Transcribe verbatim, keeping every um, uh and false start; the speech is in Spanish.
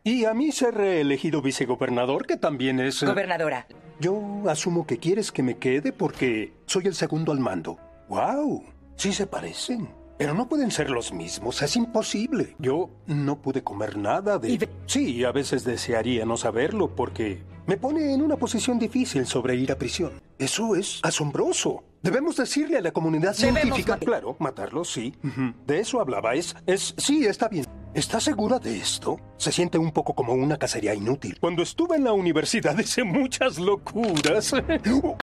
Y a mí ser reelegido vicegobernador, que también es... eh, Gobernadora. Yo asumo que quieres que me quede porque soy el segundo al mando. ¡Wow! Sí se parecen. Pero no pueden ser los mismos. Es imposible. Yo no pude comer nada de... Y ve- Sí, a veces desearía no saberlo porque me pone en una posición difícil sobre ir a prisión. Eso es asombroso. Debemos decirle a la comunidad Debemos científica... matar- Claro, matarlo, sí. Ujú. De eso hablaba. Es... es... Sí, está bien. ¿Estás segura de esto? Se siente un poco como una cacería inútil. Cuando estuve en la universidad hice muchas locuras.